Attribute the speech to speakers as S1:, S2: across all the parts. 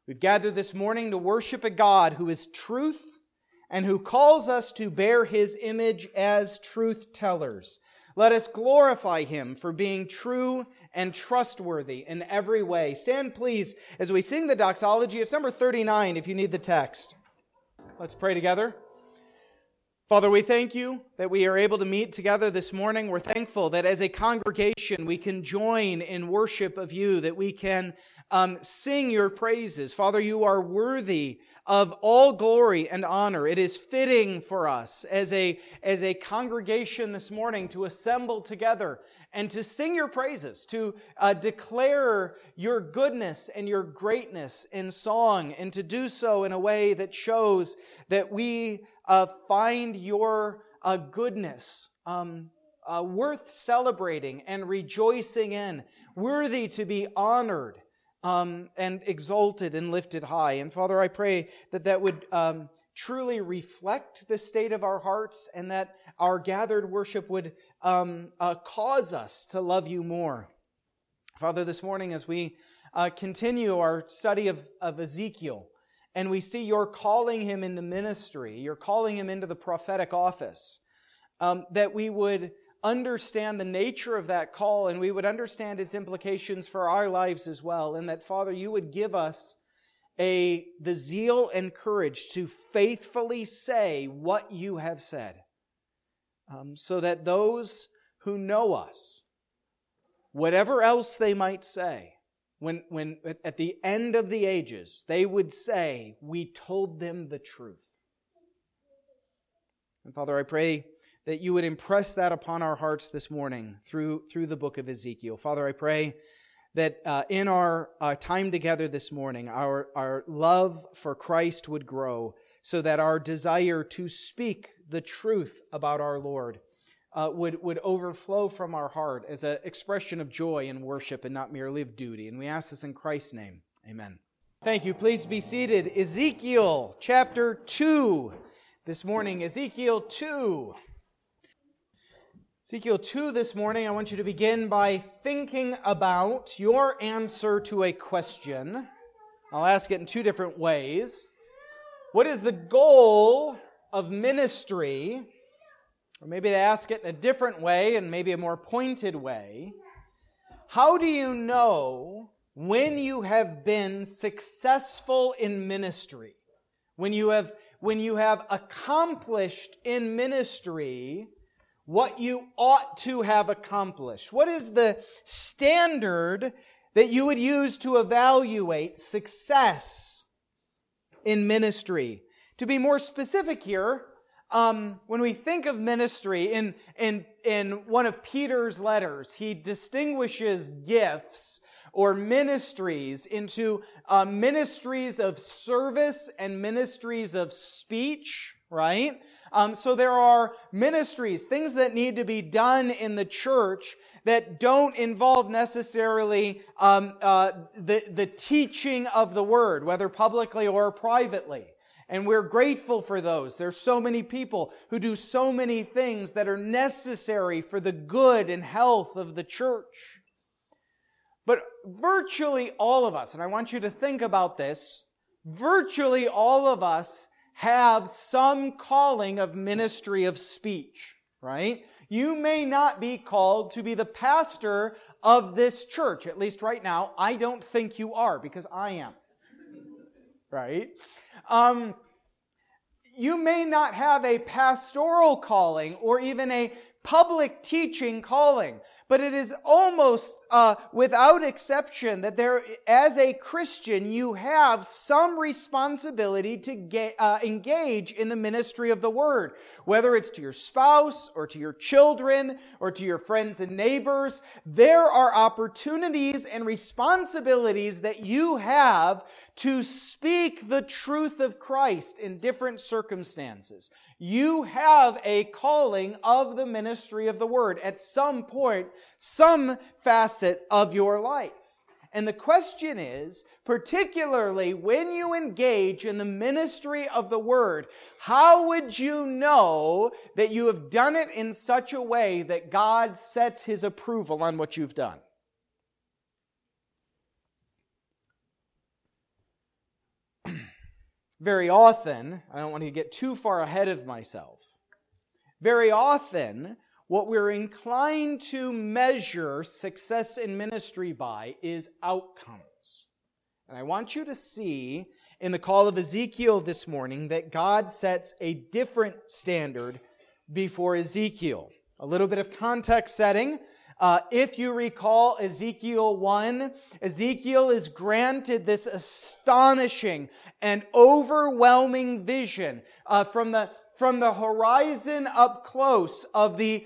S1: We've gathered this morning to worship a God who is truth and who calls us to bear His image as truth tellers. Let us glorify Him for being true and trustworthy in every way. Stand, please, as we sing the doxology. It's number 39 if you need the text. Let's pray together. Father, we thank you that we are able to meet together this morning. We're thankful that as a congregation we can join in worship of you, that we can sing your praises. Father, you are worthy of all glory and honor. It is fitting for us as a congregation this morning to assemble together and to sing your praises, to declare your goodness and your greatness in song, and to do so in a way that shows that we find your goodness worth celebrating and rejoicing in, worthy to be honored and exalted and lifted high. And Father, I pray that that would truly reflect the state of our hearts, and that our gathered worship would cause us to love you more. Father, this morning as we continue our study of Ezekiel, and we see you're calling him into ministry, you're calling him into the prophetic office, that we would understand the nature of that call, and we would understand its implications for our lives as well, and that, Father, you would give us the zeal and courage to faithfully say what you have said, so that those who know us, whatever else they might say, when at the end of the ages, they would say, we told them the truth. And Father, I pray that you would impress that upon our hearts this morning through the book of Ezekiel. Father, I pray that in our time together this morning, our love for Christ would grow, so that our desire to speak the truth about our Lord would overflow from our heart as an expression of joy and worship, and not merely of duty. And we ask this in Christ's name. Amen. Thank you. Please be seated. Ezekiel chapter 2. This morning, Ezekiel 2. Ezekiel 2 this morning, I want you to begin by thinking about your answer to a question. I'll ask it in two different ways. What is the goal of ministry? Or maybe to ask it in a different way, and maybe a more pointed way. How do you know when you have been successful in ministry? When you have accomplished in ministry what you ought to have accomplished? What is the standard that you would use to evaluate success in ministry? To be more specific here, when we think of ministry, in one of Peter's letters, he distinguishes gifts or ministries into ministries of service and ministries of speech, right? So there are ministries, things that need to be done in the church that don't involve necessarily the teaching of the word, whether publicly or privately. And we're grateful for those. There's so many people who do so many things that are necessary for the good and health of the church. But virtually all of us, and I want you to think about this, virtually all of us have some calling of ministry of speech, right? You may not be called to be the pastor of this church. At least right now, I don't think you are, because I am. Right? You may not have a pastoral calling or even a public teaching calling, but it is almost without exception that there, as a Christian, you have some responsibility to engage in the ministry of the word, whether it's to your spouse or to your children or to your friends and neighbors. There are opportunities and responsibilities that you have to speak the truth of Christ in different circumstances. You have a calling of the ministry of the word at some point, some facet of your life. And the question is, particularly when you engage in the ministry of the word, how would you know that you have done it in such a way that God sets His approval on what you've done? very often, I don't want to get too far ahead of myself, very often what we're inclined to measure success in ministry by is outcomes. And I want you to see in the call of Ezekiel this morning that God sets a different standard before Ezekiel. A little bit of context setting. If you recall Ezekiel 1, Ezekiel is granted this astonishing and overwhelming vision from the horizon up close of the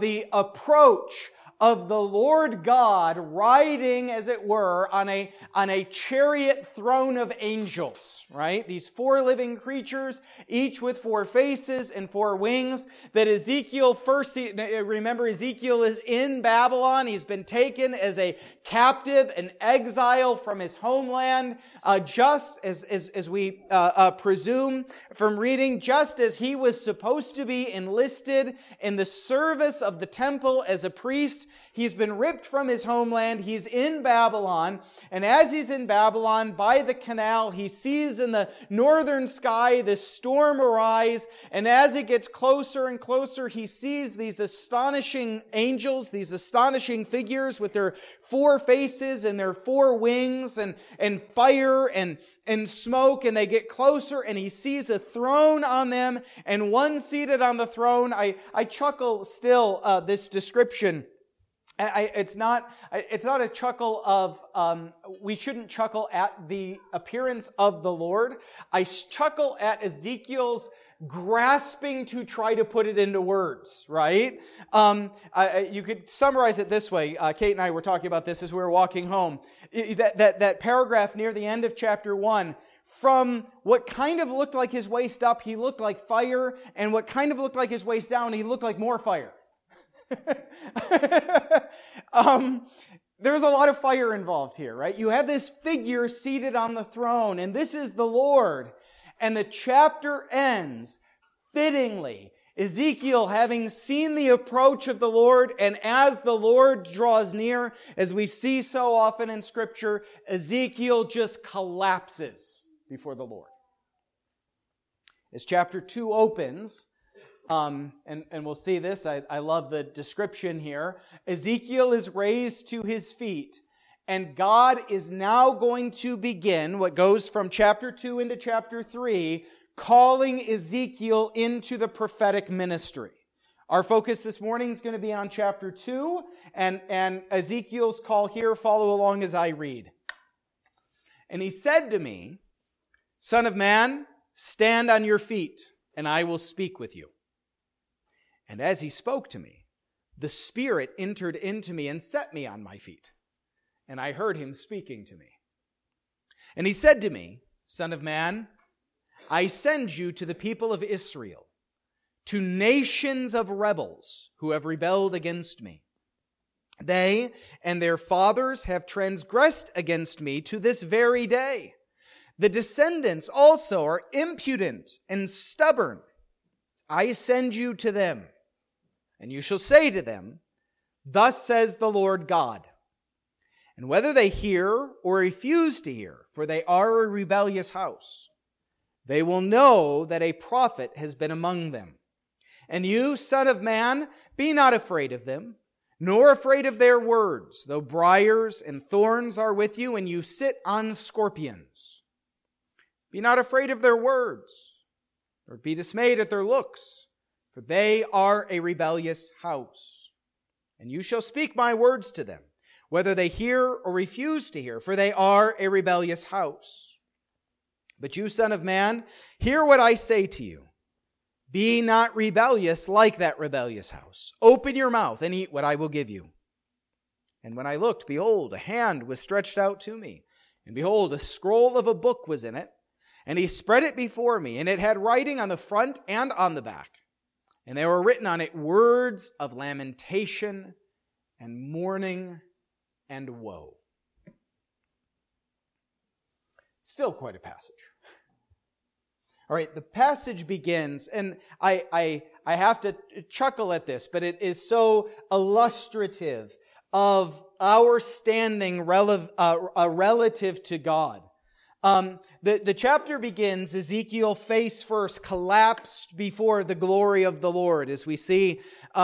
S1: approach of the Lord God riding, as it were, on a chariot throne of angels, right? These 4 living creatures, each with 4 faces and 4 wings, that Ezekiel first sees. Remember, Ezekiel is in Babylon. He's been taken as a captive, an exile from his homeland, just as we presume from reading, just as he was supposed to be enlisted in the service of the temple as a priest. He's been ripped from his homeland. He's in Babylon. And as he's in Babylon, by the canal, he sees in the northern sky this storm arise. And as it gets closer and closer, he sees these astonishing angels, these astonishing figures with their 4 faces and their 4 wings and fire and smoke. And they get closer and he sees a throne on them and one seated on the throne. I chuckle still, this description. It's not a chuckle of, we shouldn't chuckle at the appearance of the Lord. I chuckle at Ezekiel's grasping to try to put it into words, right? You could summarize it this way. Kate and I were talking about this as we were walking home. That paragraph near the end of chapter 1, from what kind of looked like his waist up, he looked like fire, and what kind of looked like his waist down, he looked like more fire. There's a lot of fire involved here, right? You have this figure seated on the throne, and this is the Lord. And the chapter ends fittingly, Ezekiel having seen the approach of the Lord, and as the Lord draws near, as we see so often in Scripture, Ezekiel just collapses before the Lord. As chapter 2 opens, and we'll see this. I love the description here. Ezekiel is raised to his feet, and God is now going to begin what goes from chapter 2 into chapter 3, calling Ezekiel into the prophetic ministry. Our focus this morning is going to be on chapter 2, and Ezekiel's call here. Follow along as I read. And he said to me, "Son of man, stand on your feet, and I will speak with you." And as he spoke to me, the Spirit entered into me and set me on my feet. And I heard him speaking to me. And he said to me, "Son of man, I send you to the people of Israel, to nations of rebels who have rebelled against me. They and their fathers have transgressed against me to this very day. The descendants also are impudent and stubborn. I send you to them. And you shall say to them, 'Thus says the Lord God.' And whether they hear or refuse to hear, for they are a rebellious house, they will know that a prophet has been among them. And you, son of man, be not afraid of them, nor afraid of their words, though briars and thorns are with you, and you sit on scorpions. Be not afraid of their words, nor be dismayed at their looks, for they are a rebellious house. And you shall speak my words to them, whether they hear or refuse to hear, for they are a rebellious house. But you, son of man, hear what I say to you. Be not rebellious like that rebellious house. Open your mouth and eat what I will give you." And when I looked, behold, a hand was stretched out to me. And behold, a scroll of a book was in it. And he spread it before me, and it had writing on the front and on the back. And there were written on it words of lamentation and mourning and woe. Still quite a passage. All right, the passage begins, and I have to chuckle at this, but it is so illustrative of our standing relative to God. The chapter begins, Ezekiel face first collapsed before the glory of the Lord, as we see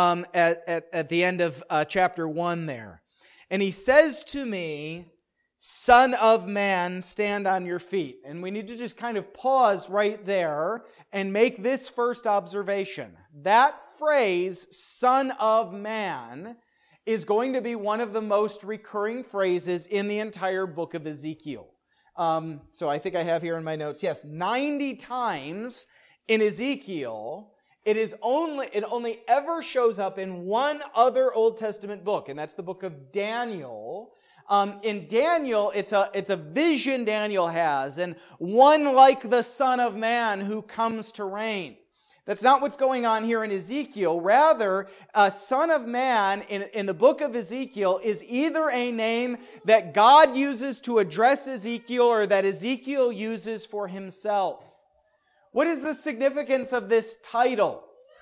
S1: at the end of chapter 1 there. And he says to me, Son of man, stand on your feet. And we need to just kind of pause right there and make this first observation. That phrase, Son of man, is going to be one of the most recurring phrases in the entire book of Ezekiel. So I think I have here in my notes, yes, 90 times in Ezekiel, it only ever shows up in one other Old Testament book, and that's the book of Daniel. In Daniel, it's a vision Daniel has, and one like the Son of Man who comes to reign. That's not what's going on here in Ezekiel. Rather, Son of Man in the book of Ezekiel is either a name that God uses to address Ezekiel or that Ezekiel uses for himself. What is the significance of this title?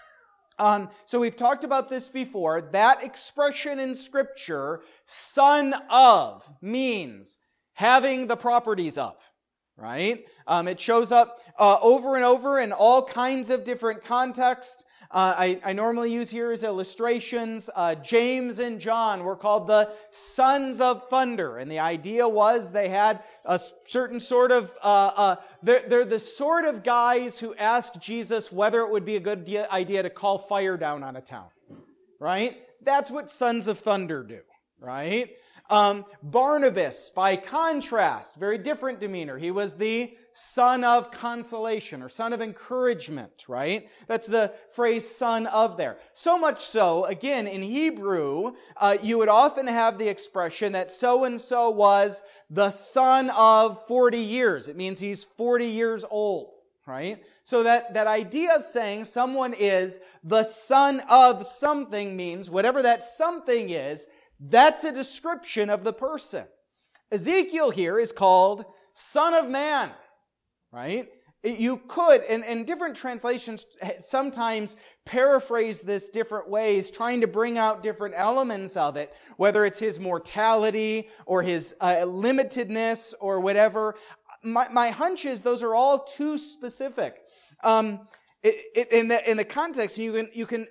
S1: So we've talked about this before. That expression in Scripture, son of, means having the properties of, right? It shows up over and over in all kinds of different contexts. I normally use here as illustrations. James and John were called the sons of thunder, and the idea was they had a certain sort of, they're the sort of guys who asked Jesus whether it would be a good idea to call fire down on a town, right? That's what sons of thunder do, right? Barnabas, by contrast, very different demeanor. He was the son of consolation or son of encouragement, right? That's the phrase son of there. So much so, again, in Hebrew, you would often have the expression that so-and-so was the son of 40 years. It means he's 40 years old, right? So that idea of saying someone is the son of something means whatever that something is, that's a description of the person. Ezekiel here is called Son of Man, right? You could, and different translations sometimes paraphrase this different ways, trying to bring out different elements of it, whether it's his mortality or his limitedness or whatever. My hunch is those are all too specific. In the context, you can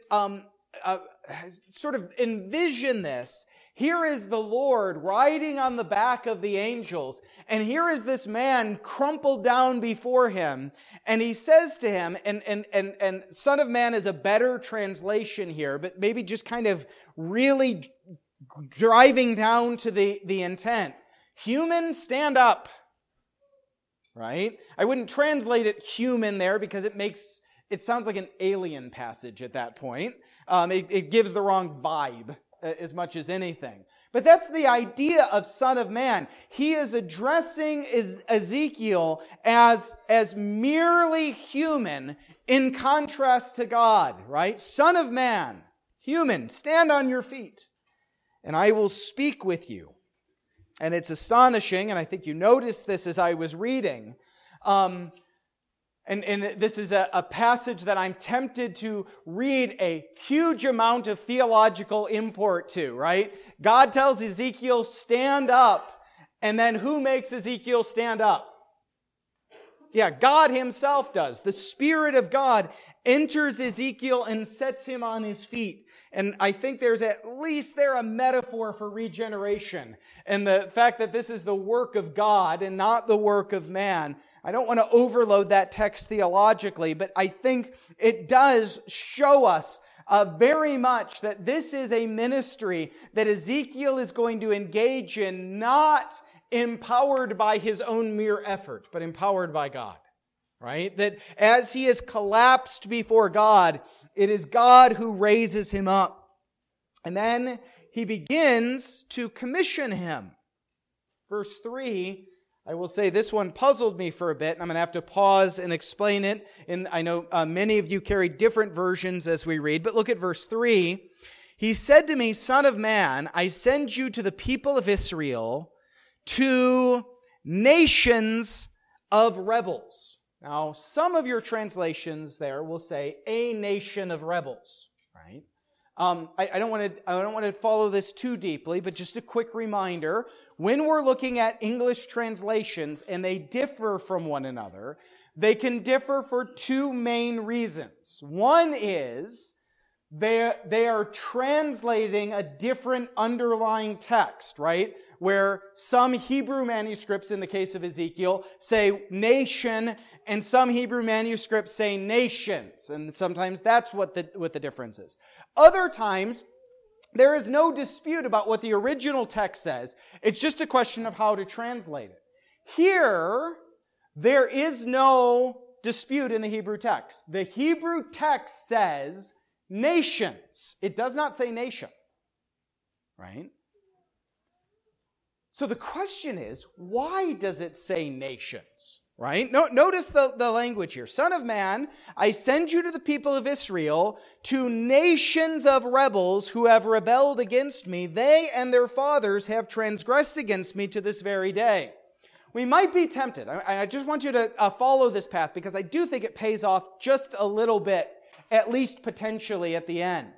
S1: sort of envision this. Here is the Lord riding on the back of the angels, and here is this man crumpled down before him, and he says to him, and Son of Man is a better translation here, but maybe just kind of really driving down to the intent. Human, stand up. Right? I wouldn't translate it human there because it sounds like an alien passage at that point. It gives the wrong vibe as much as anything. But that's the idea of Son of Man. He is addressing Ezekiel as merely human in contrast to God, right? Son of Man, human, stand on your feet, and I will speak with you. And it's astonishing, and I think you noticed this as I was reading. And this is a passage that I'm tempted to read a huge amount of theological import to, right? God tells Ezekiel, stand up, and then who makes Ezekiel stand up? Yeah, God himself does. The Spirit of God enters Ezekiel and sets him on his feet. And I think there's at least a metaphor for regeneration. And the fact that this is the work of God and not the work of man. I don't want to overload that text theologically, but I think it does show us very much that this is a ministry that Ezekiel is going to engage in, not empowered by his own mere effort, but empowered by God, right? That as he is collapsed before God, it is God who raises him up. And then he begins to commission him. Verse 3, I will say this one puzzled me for a bit, and I'm going to have to pause and explain it. And I know many of you carry different versions as we read, but look at verse 3. He said to me, Son of man, I send you to the people of Israel, to nations of rebels. Now, some of your translations there will say a nation of rebels, right? I don't want to follow this too deeply, but just a quick reminder. When we're looking at English translations and they differ from one another, they can differ for two main reasons. One is they are translating a different underlying text, right? Where some Hebrew manuscripts, in the case of Ezekiel, say nation, and some Hebrew manuscripts say nations. And sometimes that's what the difference is. Other times, there is no dispute about what the original text says. It's just a question of how to translate it. Here, there is no dispute in the Hebrew text. The Hebrew text says nations. It does not say nation. Right? So the question is, why does it say nations? Right? Notice the language here. Son of man, I send you to the people of Israel, to nations of rebels who have rebelled against me. They and their fathers have transgressed against me to this very day. We might be tempted. I just want you to follow this path because I do think it pays off just a little bit, at least potentially at the end.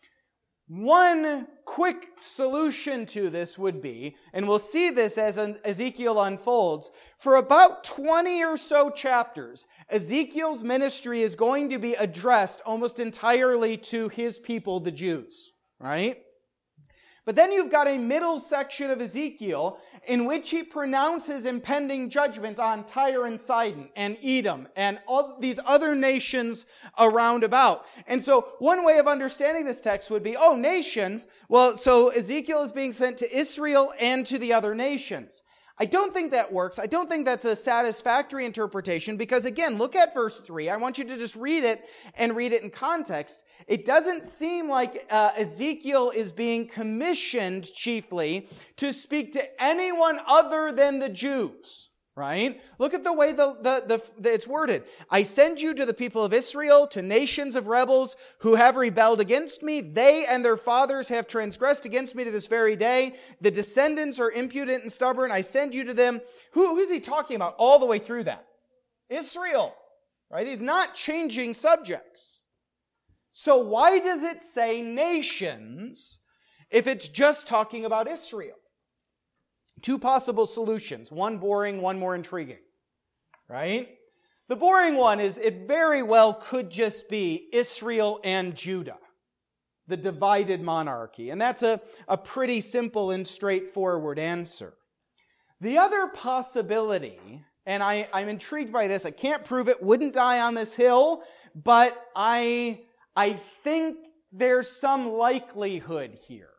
S1: One quick solution to this would be, and we'll see this as Ezekiel unfolds, for about 20 or so chapters, Ezekiel's ministry is going to be addressed almost entirely to his people, the Jews, right? But then you've got a middle section of Ezekiel in which he pronounces impending judgment on Tyre and Sidon and Edom and all these other nations around about. And so one way of understanding this text would be, nations. Well, so Ezekiel is being sent to Israel and to the other nations. I don't think that works. I don't think that's a satisfactory interpretation because, again, look at verse 3. I want you to just read it and read it in context. It doesn't seem like Ezekiel is being commissioned chiefly to speak to anyone other than the Jews, right? Look at the way it's worded. I send you to the people of Israel, to nations of rebels who have rebelled against me. They and their fathers have transgressed against me to this very day. The descendants are impudent and stubborn. I send you to them. Who's he talking about all the way through that? Israel, right? He's not changing subjects. So why does it say nations if it's just talking about Israel? Two possible solutions. One boring, one more intriguing. Right? The boring one is it very well could just be Israel and Judah. The divided monarchy. And that's a pretty simple and straightforward answer. The other possibility, and I'm intrigued by this, I can't prove it, wouldn't die on this hill, but I think there's some likelihood here.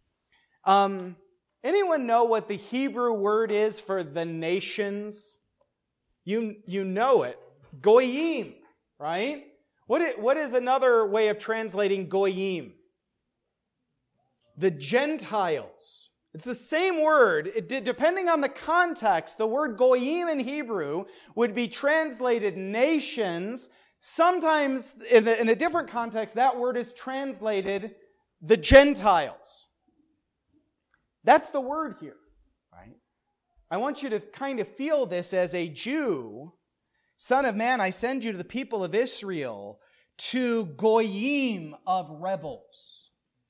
S1: Anyone know what the Hebrew word is for the nations? You know it. Goyim, right? What is another way of translating Goyim? The Gentiles. It's the same word. Depending on the context, the word Goyim in Hebrew would be translated nations. Sometimes, in a different context, that word is translated the Gentiles. That's the word here, right? I want you to kind of feel this as a Jew. Son of man, I send you to the people of Israel, to Goyim of rebels.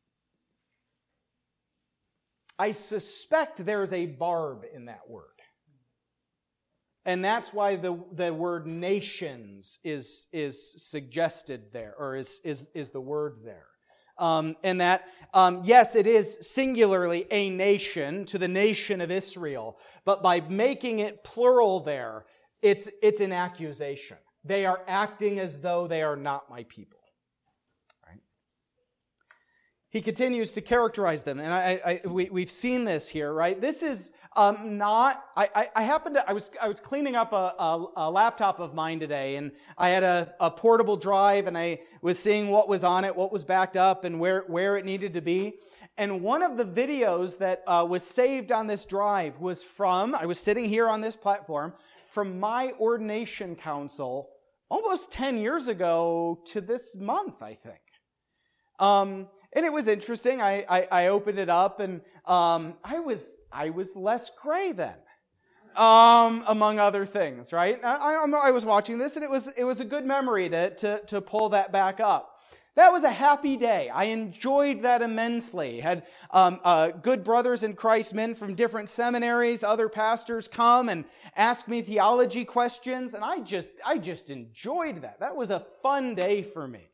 S1: I suspect there's a barb in that word. And that's why the word nations is suggested there, or is the word there. And that, yes, it is singularly a nation, to the nation of Israel, but by making it plural there, it's an accusation. They are acting as though they are not my people. Right? He continues to characterize them, and we've seen this here, right? This is not. I was cleaning up a laptop of mine today, and I had a portable drive, and I was seeing what was on it, what was backed up, and where it needed to be. And one of the videos that was saved on this drive was I was sitting here on this platform, from my ordination council almost 10 years ago to this month, I think. And it was interesting. I opened it up, and I was Les Gray then, among other things, right? I was watching this, and it was a good memory to pull that back up. That was a happy day. I enjoyed that immensely. Had good brothers in Christ, men from different seminaries, other pastors come and ask me theology questions, and I just enjoyed that. That was a fun day for me.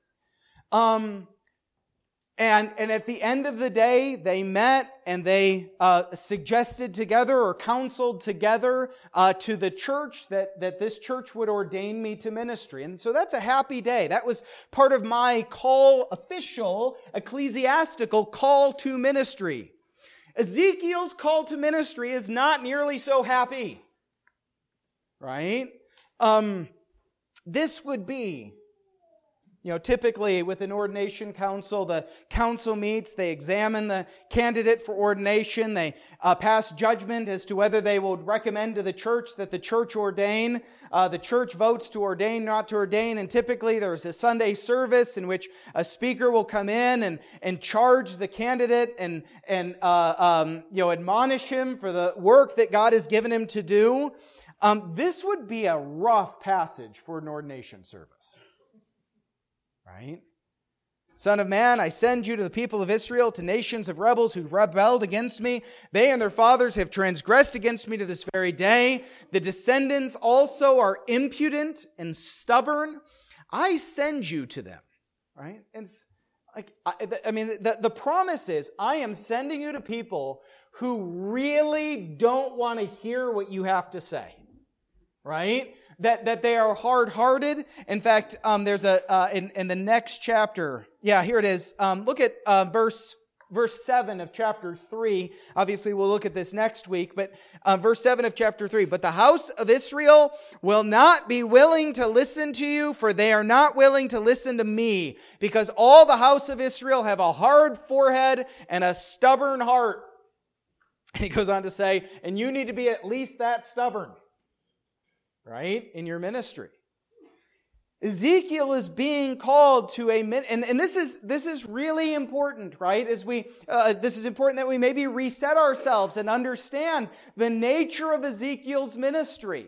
S1: And at the end of the day, they met and they suggested together or counseled together to the church that this church would ordain me to ministry. And so that's a happy day. That was part of my official ecclesiastical call to ministry. Ezekiel's call to ministry is not nearly so happy, right? This would be, typically with an ordination council, the council meets, they examine the candidate for ordination, they pass judgment as to whether they will recommend to the church that the church ordain. The church votes to ordain, not to ordain, and typically there's a Sunday service in which a speaker will come in and charge the candidate and admonish him for the work that God has given him to do. This would be a rough passage for an ordination service. Right? Son of man, I send you to the people of Israel, to nations of rebels who rebelled against me. They and their fathers have transgressed against me to this very day. The descendants also are impudent and stubborn. I send you to them. Right? And it's like, the promise is, I am sending you to people who really don't want to hear what you have to say. Right? That they are hard-hearted. In fact, there's in the next chapter. Yeah, here it is. Look at verse 7 of chapter 3. Obviously, we'll look at this next week, but verse 7 of chapter 3. But the house of Israel will not be willing to listen to you, for they are not willing to listen to me, because all the house of Israel have a hard forehead and a stubborn heart. And he goes on to say, and you need to be at least that stubborn. Right? In your ministry. Ezekiel is being called to and this is really important, right? As this is important that we maybe reset ourselves and understand the nature of Ezekiel's ministry.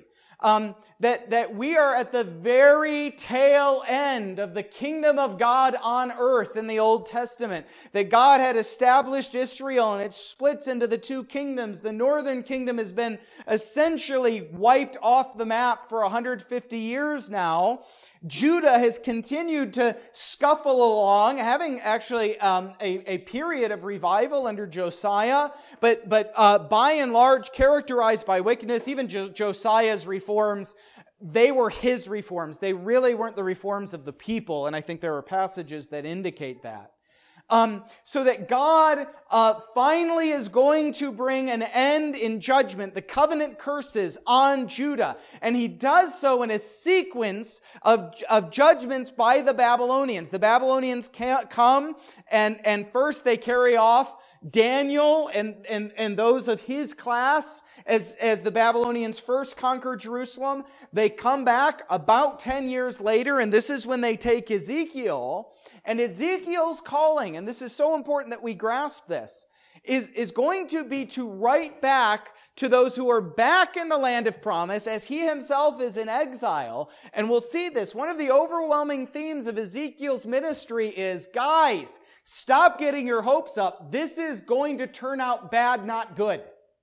S1: That we are at the very tail end of the kingdom of God on earth in the Old Testament. That God had established Israel and it splits into the two kingdoms. The northern kingdom has been essentially wiped off the map for 150 years now. Judah has continued to scuffle along, having actually a period of revival under Josiah, but by and large characterized by wickedness. Even Josiah's reforms, they were his reforms. They really weren't the reforms of the people, and I think there are passages that indicate that. So that God finally is going to bring an end in judgment, the covenant curses on Judah. And he does so in a sequence of judgments by the Babylonians. The Babylonians come and first they carry off Daniel and those of his class as the Babylonians first conquered Jerusalem. They come back about 10 years later, and this is when they take Ezekiel. And Ezekiel's calling, and this is so important that we grasp this, is going to be to write back to those who are back in the land of promise as he himself is in exile. And we'll see this. One of the overwhelming themes of Ezekiel's ministry is, guys, stop getting your hopes up. This is going to turn out bad, not good.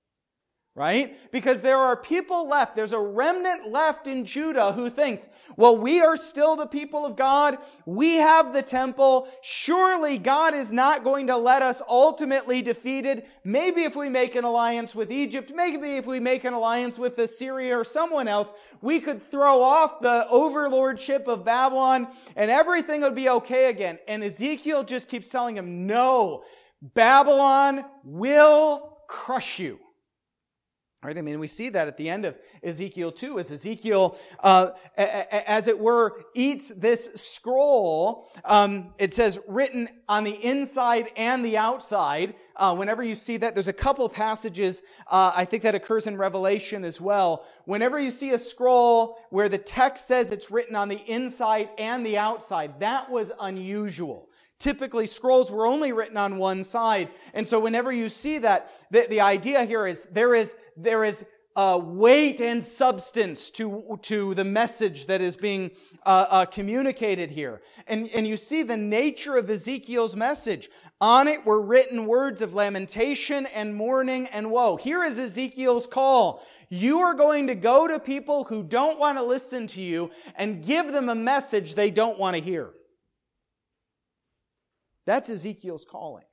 S1: Right? Because there are people left. There's a remnant left in Judah who thinks, well, we are still the people of God. We have the temple. Surely God is not going to let us ultimately defeated. Maybe if we make an alliance with Egypt, maybe if we make an alliance with Assyria or someone else, we could throw off the overlordship of Babylon and everything would be okay again. And Ezekiel just keeps telling him, no, Babylon will crush you. Right? I mean, we see that at the end of Ezekiel 2, as Ezekiel, as it were, eats this scroll. It says written on the inside and the outside. Whenever you see that, there's a couple passages, I think that occurs in Revelation as well. Whenever you see a scroll where the text says it's written on the inside and the outside, that was unusual. Typically, scrolls were only written on one side. And so whenever you see that, the idea here is there is weight and substance to the message that is being communicated here. And you see the nature of Ezekiel's message. On it were written words of lamentation and mourning and woe. Here is Ezekiel's call. You are going to go to people who don't want to listen to you and give them a message they don't want to hear. That's Ezekiel's calling.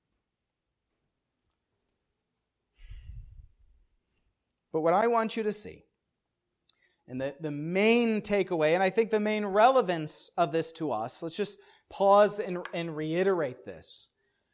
S1: But what I want you to see, and the main takeaway, and I think the main relevance of this to us, let's just pause and reiterate this.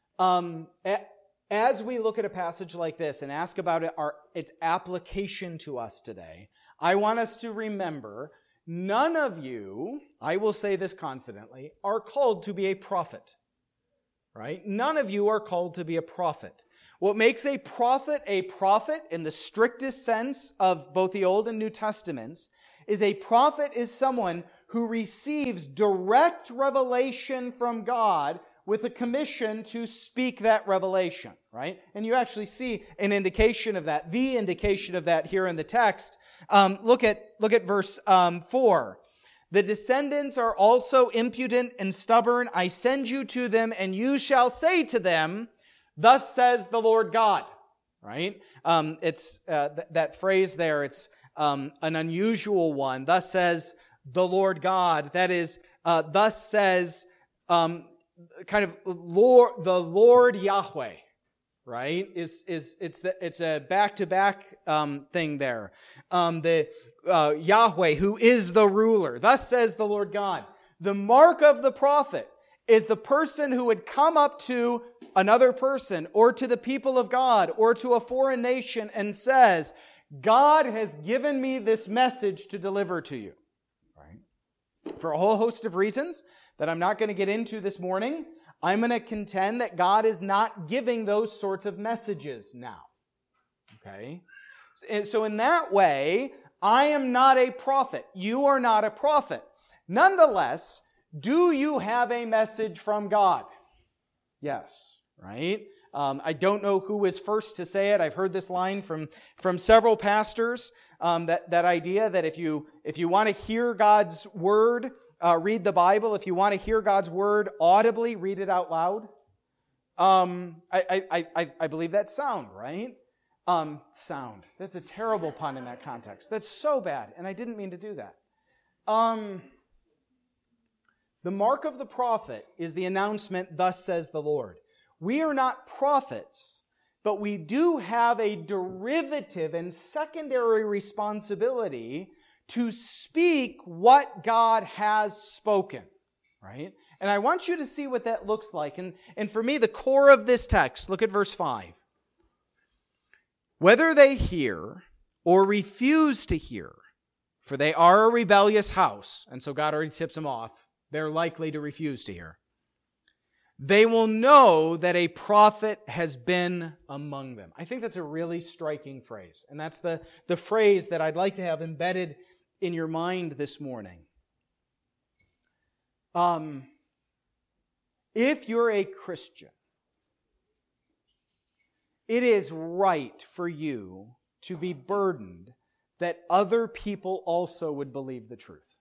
S1: As we look at a passage like this and ask about its application to us today, I want us to remember none of you, I will say this confidently, are called to be a prophet. Right? None of you are called to be a prophet. What makes a prophet in the strictest sense of both the Old and New Testaments is a prophet is someone who receives direct revelation from God with a commission to speak that revelation, right? And you actually see an indication of that, the indication of that here in the text. Look at verse 4. The descendants are also impudent and stubborn. I send you to them, and you shall say to them, thus says the Lord God, right? It's that phrase there, it's an unusual one. Thus says the Lord God. That is, thus says the Lord Yahweh, right? It's a back-to-back thing there. The Yahweh, who is the ruler. Thus says the Lord God. The mark of the prophet is the person who would come up to another person or to the people of God or to a foreign nation and says, God has given me this message to deliver to you. Right? For a whole host of reasons that I'm not going to get into this morning, I'm going to contend that God is not giving those sorts of messages now. Okay? And so in that way, I am not a prophet. You are not a prophet. Nonetheless, do you have a message from God? Yes, right? I don't know who was first to say it. I've heard this line from several pastors, that idea that if you want to hear God's word, read the Bible. If you want to hear God's word audibly, read it out loud. I believe that's sound, right? Sound. That's a terrible pun in that context. That's so bad, and I didn't mean to do that. The mark of the prophet is the announcement, thus says the Lord. We are not prophets, but we do have a derivative and secondary responsibility to speak what God has spoken, right? And I want you to see what that looks like. And for me, the core of this text, look at verse 5. Whether they hear or refuse to hear, for they are a rebellious house, and so God already tips them off, they're likely to refuse to hear. They will know that a prophet has been among them. I think that's a really striking phrase, and that's the phrase that I'd like to have embedded in your mind this morning. If you're a Christian, it is right for you to be burdened that other people also would believe the truth.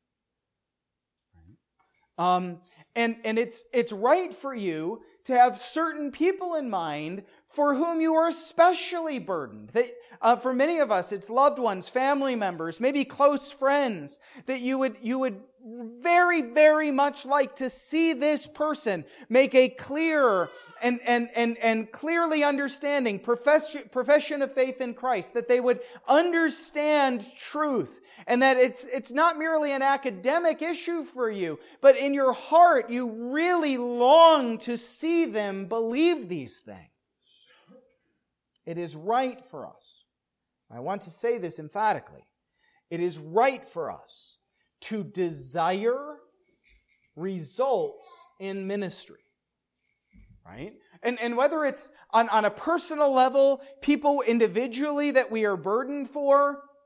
S1: And it's right for you to have certain people in mind for whom you are especially burdened. For many of us, it's loved ones, family members, maybe close friends, that you would very, very much like to see this person make a clearer and clearly understanding profession of faith in Christ, that they would understand truth, and that it's not merely an academic issue for you, but in your heart you really long to see them believe these things. It is right for us. I want to say this emphatically. It is right for us to desire results in ministry, right? And whether it's on a personal level, people individually that we are burdened for,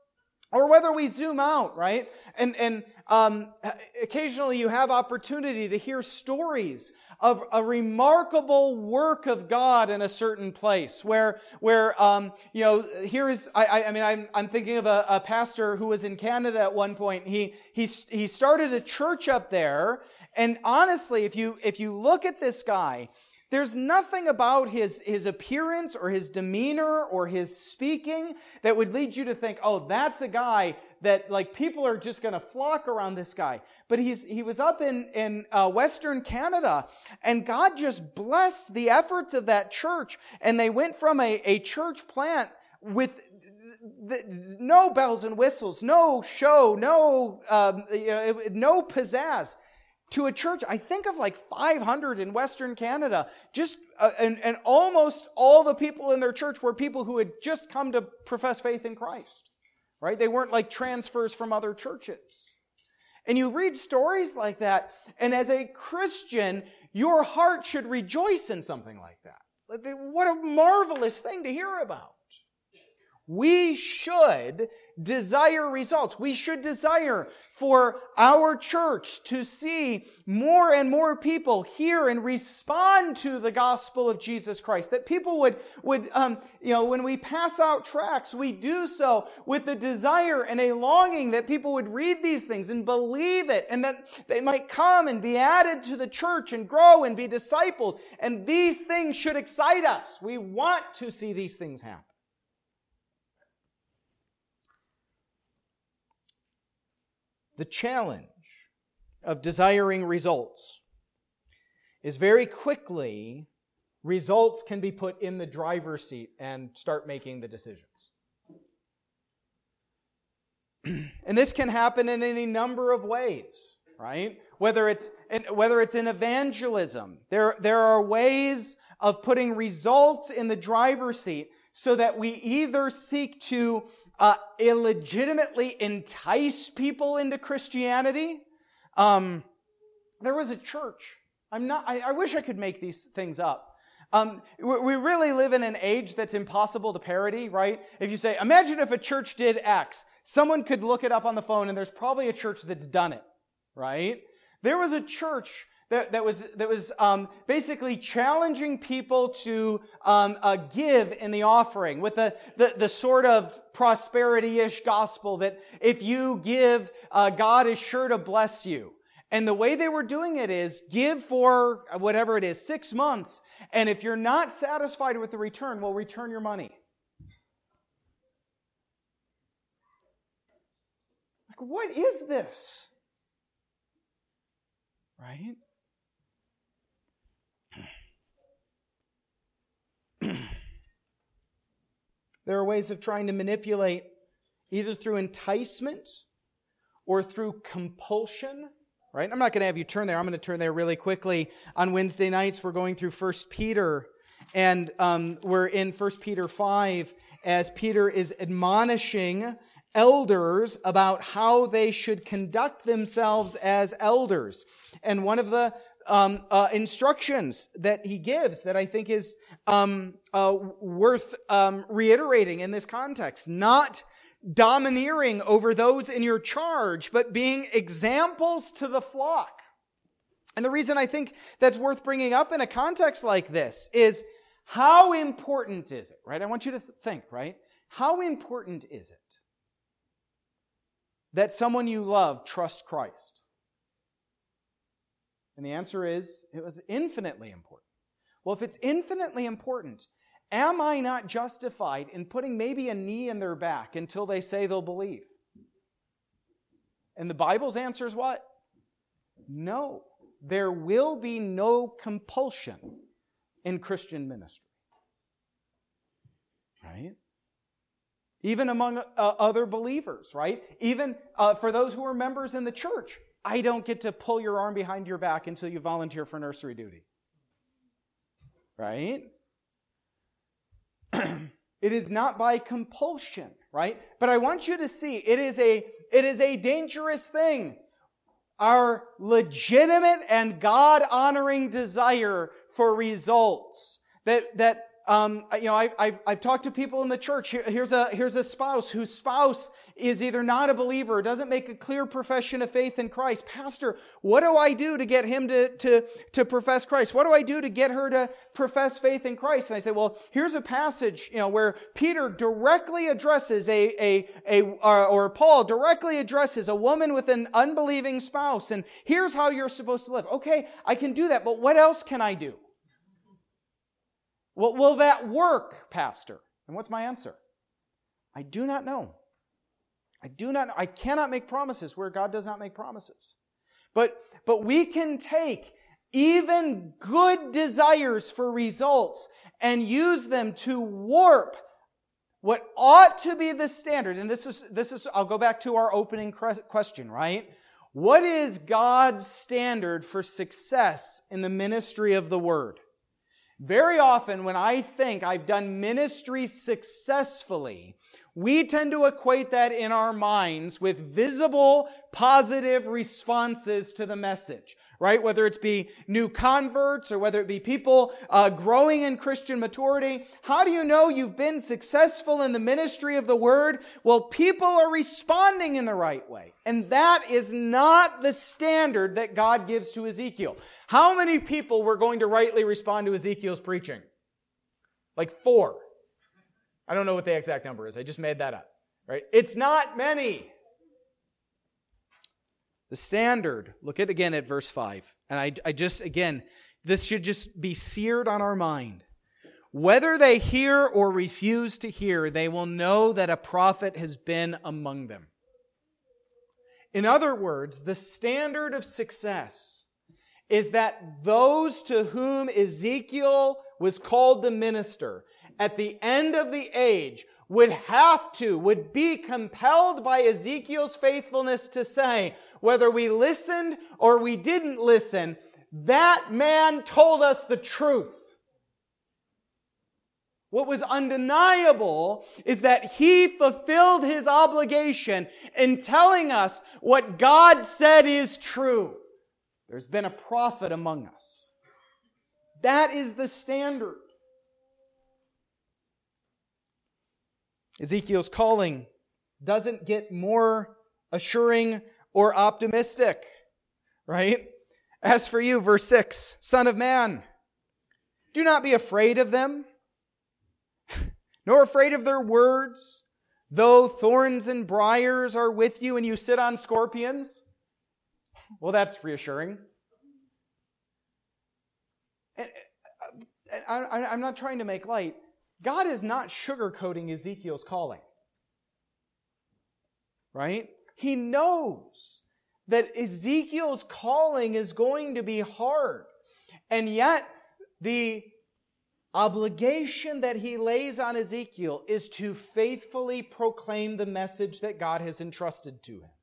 S1: Or whether we zoom out, right? And occasionally you have opportunity to hear stories of a remarkable work of God in a certain place where here is, I'm thinking of a pastor who was in Canada at one point. He started a church up there. And honestly, if you look at this guy, there's nothing about his appearance or his demeanor or his speaking that would lead you to think, oh, that's a guy that like people are just going to flock around this guy. But he was up in Western Canada, and God just blessed the efforts of that church. And they went from a church plant with no bells and whistles, no show, no pizzazz, to a church, I think of like 500 in Western Canada. And almost all the people in their church were people who had just come to profess faith in Christ, right? They weren't like transfers from other churches. And you read stories like that, and as a Christian, your heart should rejoice in something like that. What a marvelous thing to hear about. We should desire results. We should desire for our church to see more and more people hear and respond to the gospel of Jesus Christ. That people would when we pass out tracts, we do so with a desire and a longing that people would read these things and believe it, and that they might come and be added to the church and grow and be discipled. And these things should excite us. We want to see these things happen. The challenge of desiring results is very quickly results can be put in the driver's seat and start making the decisions. And this can happen in any number of ways, right? Whether it's in evangelism, there are ways of putting results in the driver's seat so that we either seek to illegitimately entice people into Christianity. There was a church. I wish I could make these things up. We really live in an age that's impossible to parody, right? If you say, imagine if a church did X, someone could look it up on the phone, and there's probably a church that's done it, right? There was a church that was basically challenging people to give in the offering with the sort of prosperity-ish gospel that if you give, God is sure to bless you. And the way they were doing it is give for whatever it is, 6 months, and if you're not satisfied with the return, we'll return your money. Like, what is this? Right? There are ways of trying to manipulate either through enticement or through compulsion, right? I'm not going to have you turn there. I'm going to turn there really quickly. On Wednesday nights, we're going through 1 Peter, and we're in 1 Peter 5 as Peter is admonishing elders about how they should conduct themselves as elders. And one of the instructions that he gives that I think is worth reiterating in this context. Not domineering over those in your charge, but being examples to the flock. And the reason I think that's worth bringing up in a context like this is how important is it, right? I want you to think, right? How important is it that someone you love trust Christ? And the answer is, it was infinitely important. Well, if it's infinitely important, am I not justified in putting maybe a knee in their back until they say they'll believe? And the Bible's answer is what? No. There will be no compulsion in Christian ministry. Right? Even among other believers, right? Even for those who are members in the church. I don't get to pull your arm behind your back until you volunteer for nursery duty. Right? It is not by compulsion, right? But I want you to see, it is a dangerous thing. Our legitimate and God-honoring desire for results. That I've talked to people in the church. Here's a spouse whose spouse is either not a believer or doesn't make a clear profession of faith in Christ. Pastor, what do I do to get him to profess Christ? What do I do to get her to profess faith in Christ? And I say, well, here's a passage, where Peter directly addresses or Paul directly addresses a woman with an unbelieving spouse, and here's how you're supposed to live. Okay, I can do that, but what else can I do? Well, will that work, Pastor? And what's my answer? I do not know. I do not know. I cannot make promises where God does not make promises. But we can take even good desires for results and use them to warp what ought to be the standard. And this is I'll go back to our opening question, right? What is God's standard for success in the ministry of the Word? Very often when I think I've done ministry successfully, we tend to equate that in our minds with visible, positive responses to the message, right? Whether it be new converts or whether it be people growing in Christian maturity. How do you know you've been successful in the ministry of the Word? Well, people are responding in the right way. And that is not the standard that God gives to Ezekiel. How many people were going to rightly respond to Ezekiel's preaching? Like 4. I don't know what the exact number is. I just made that up, right? It's not many. The standard, look at again at verse 5. And this should just be seared on our mind. Whether they hear or refuse to hear, they will know that a prophet has been among them. In other words, the standard of success is that those to whom Ezekiel was called to minister at the end of the age would be compelled by Ezekiel's faithfulness to say, whether we listened or we didn't listen, that man told us the truth. What was undeniable is that he fulfilled his obligation in telling us what God said is true. There's been a prophet among us. That is the standard. Ezekiel's calling doesn't get more assuring or optimistic, right? As for you, verse 6, Son of man, do not be afraid of them, nor afraid of their words, though thorns and briars are with you and you sit on scorpions. Well, that's reassuring. I'm not trying to make light. God is not sugarcoating Ezekiel's calling. Right? He knows that Ezekiel's calling is going to be hard. And yet, the obligation that he lays on Ezekiel is to faithfully proclaim the message that God has entrusted to him.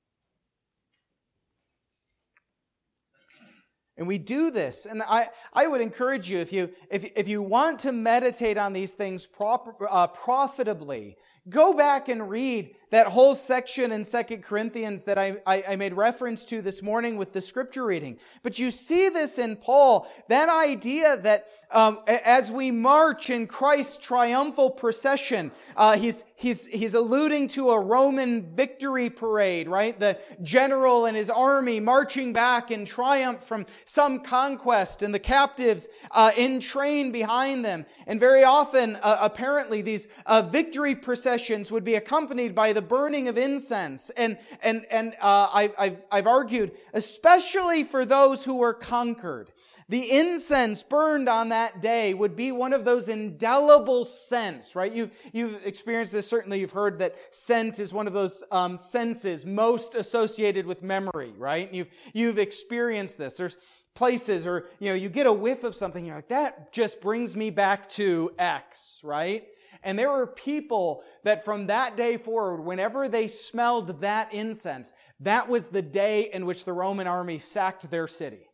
S1: And we do this, and I would encourage you, if you want to meditate on these things profitably, go back and read that whole section in 2 Corinthians that I made reference to this morning with the scripture reading. But you see this in Paul, that idea that as we march in Christ's triumphal procession, he's alluding to a Roman victory parade, right? The general and his army marching back in triumph from some conquest, and the captives in train behind them. And very often, apparently, these victory processions would be accompanied by the burning of incense. And I've argued, especially for those who were conquered, the incense burned on that day would be one of those indelible scents, right? You've experienced this. Certainly you've heard that scent is one of those senses most associated with memory, right? You've experienced this. There's places, or you get a whiff of something, you're like, that just brings me back to X, right? And there were people that from that day forward, whenever they smelled that incense, that was the day in which the Roman army sacked their city.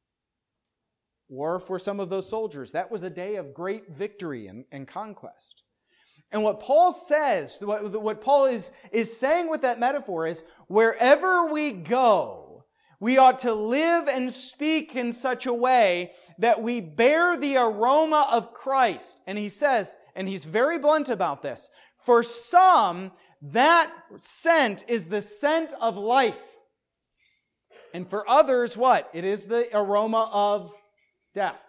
S1: Or for some of those soldiers, that was a day of great victory and conquest. And what Paul says, what Paul is saying with that metaphor is, wherever we go, We ought to live and speak in such a way that we bear the aroma of Christ. And he says, and he's very blunt about this, for some, that scent is the scent of life. And for others, what? It is the aroma of death.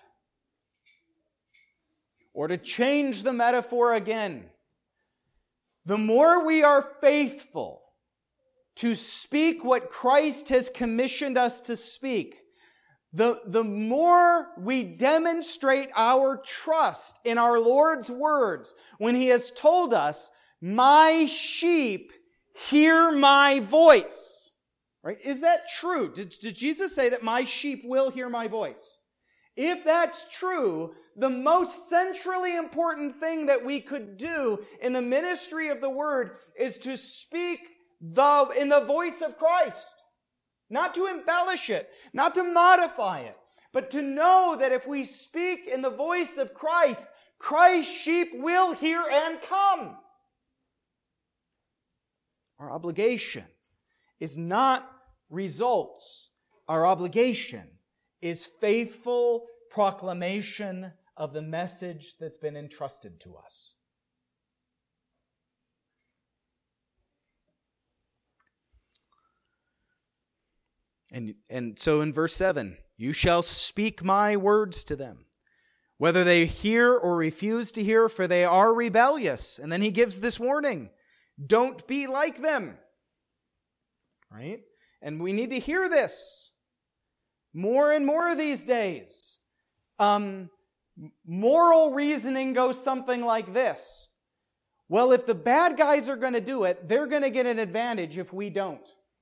S1: Or to change the metaphor again, the more we are faithful to speak what Christ has commissioned us to speak, the more we demonstrate our trust in our Lord's words when He has told us, my sheep hear my voice. Right? Is that true? Did Jesus say that my sheep will hear my voice? If that's true, the most centrally important thing that we could do in the ministry of the Word is to speak in the voice of Christ. Not to embellish it, not to modify it, but to know that if we speak in the voice of Christ, Christ's sheep will hear and come. Our obligation is not results. Our obligation is faithful proclamation of the message that's been entrusted to us. And so in verse 7, you shall speak my words to them, whether they hear or refuse to hear, for they are rebellious. And then he gives this warning, don't be like them. Right? And we need to hear this more and more these days. Moral reasoning goes something like this. Well, if the bad guys are going to do it, they're going to get an advantage if we don't.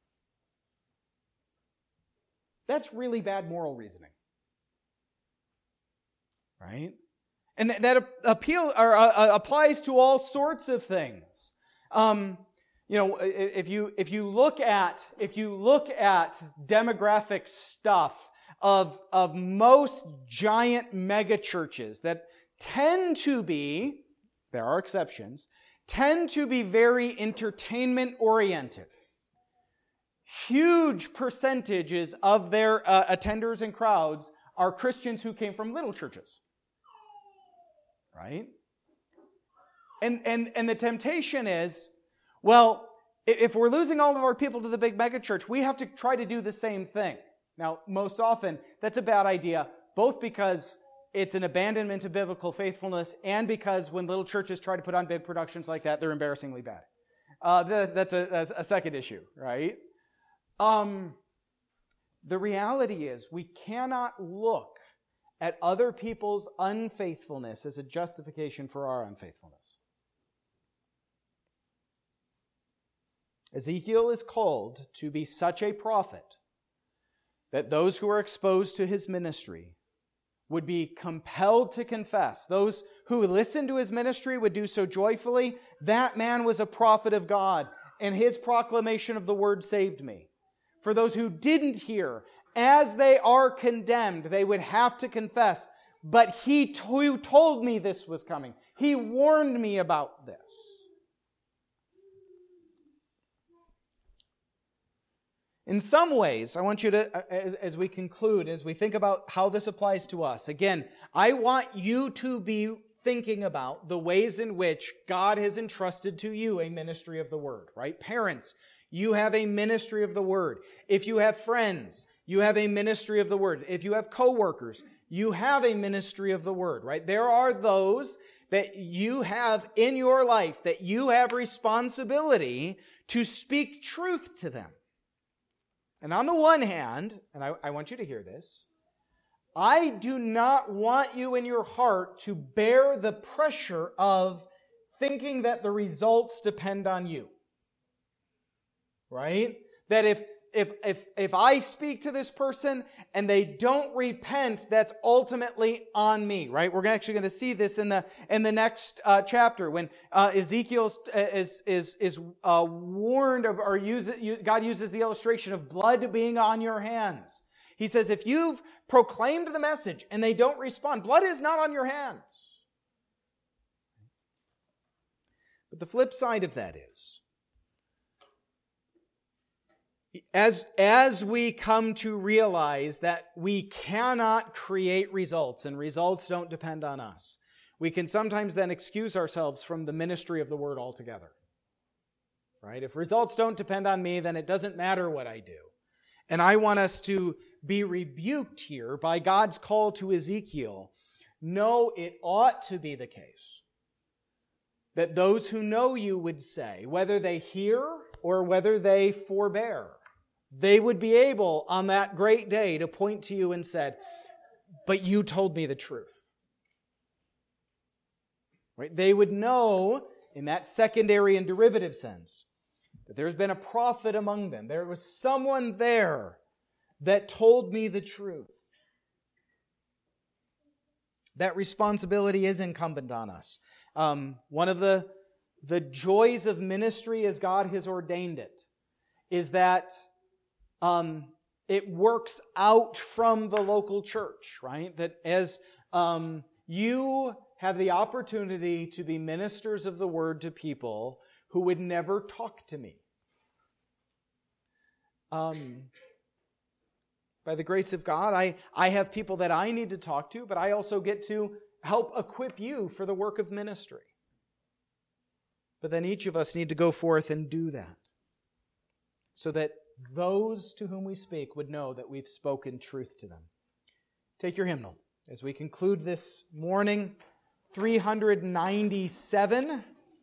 S1: That's really bad moral reasoning. Right? And that applies to all sorts of things. If you look at demographic stuff of most giant mega churches that tend to be, there are exceptions, tend to be very entertainment oriented. Huge percentages of their attenders and crowds are Christians who came from little churches. Right? And the temptation is, well, if we're losing all of our people to the big megachurch, we have to try to do the same thing. Now, most often, that's a bad idea, both because it's an abandonment of biblical faithfulness and because when little churches try to put on big productions like that, they're embarrassingly bad. That's a second issue, right? The reality is we cannot look at other people's unfaithfulness as a justification for our unfaithfulness. Ezekiel is called to be such a prophet that those who are exposed to his ministry would be compelled to confess. Those who listened to his ministry would do so joyfully. That man was a prophet of God, and his proclamation of the word saved me. For those who didn't hear, as they are condemned, they would have to confess, but he told me this was coming. He warned me about this. In some ways, I want you to, as we conclude, as we think about how this applies to us, again, I want you to be thinking about the ways in which God has entrusted to you a ministry of the word, right? Parents, you have a ministry of the word. If you have friends, you have a ministry of the word. If you have coworkers, you have a ministry of the word, right? There are those that you have in your life that you have responsibility to speak truth to them. And on the one hand, and I want you to hear this, I do not want you in your heart to bear the pressure of thinking that the results depend on you. Right? That if I speak to this person and they don't repent, that's ultimately on me, right? We're actually going to see this in the next chapter when Ezekiel is warned of, or God uses the illustration of blood being on your hands. He says, if you've proclaimed the message and they don't respond, blood is not on your hands. But the flip side of that is, as we come to realize that we cannot create results and results don't depend on us, we can sometimes then excuse ourselves from the ministry of the word altogether. Right? If results don't depend on me, then it doesn't matter what I do. And I want us to be rebuked here by God's call to Ezekiel. No, it ought to be the case that those who know you would say, whether they hear or whether they forbear, they would be able on that great day to point to you and said, but you told me the truth. Right? They would know in that secondary and derivative sense that there's been a prophet among them. There was someone there that told me the truth. That responsibility is incumbent on us. One of the joys of ministry as God has ordained it is that it works out from the local church, right? That as you have the opportunity to be ministers of the word to people who would never talk to me. By the grace of God, I have people that I need to talk to, but I also get to help equip you for the work of ministry. But then each of us need to go forth and do that so that those to whom we speak would know that we've spoken truth to them. Take your hymnal as we conclude this morning. 397.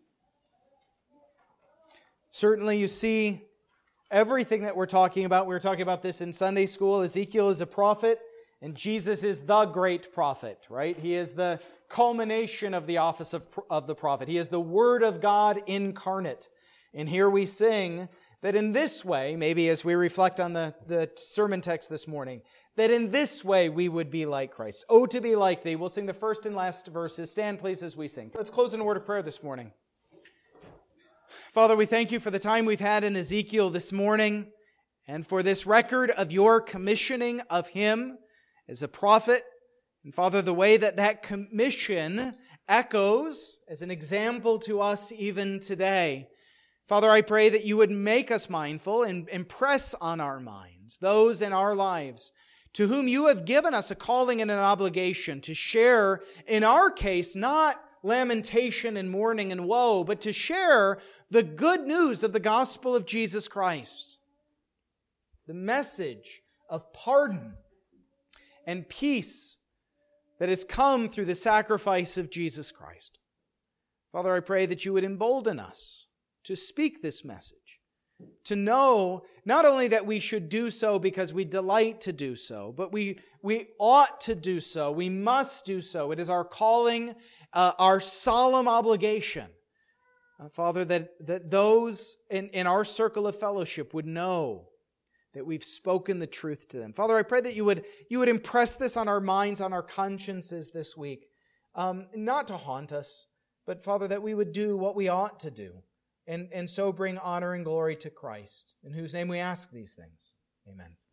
S1: Certainly you see everything that we're talking about. We were talking about this in Sunday school. Ezekiel is a prophet, and Jesus is the great prophet, right? He is the culmination of the office of the prophet. He is the Word of God incarnate. And here we sing that in this way, maybe as we reflect on the sermon text this morning, that in this way we would be like Christ. Oh, to be like Thee. We'll sing the first and last verses. Stand, please, as we sing. Let's close in a word of prayer this morning. Father, we thank You for the time we've had in Ezekiel this morning and for this record of Your commissioning of him as a prophet. And Father, the way that commission echoes as an example to us even today. Father, I pray that You would make us mindful and impress on our minds those in our lives to whom You have given us a calling and an obligation to share, in our case, not lamentation and mourning and woe, but to share the good news of the gospel of Jesus Christ. The message of pardon and peace that has come through the sacrifice of Jesus Christ. Father, I pray that You would embolden us to speak this message, to know not only that we should do so because we delight to do so, but we ought to do so. We must do so. It is our calling, our solemn obligation. Father, that those in our circle of fellowship would know that we've spoken the truth to them. Father, I pray that You would impress this on our minds, on our consciences this week, not to haunt us, but Father, that we would do what we ought to do, and so bring honor and glory to Christ, in whose name we ask these things. Amen.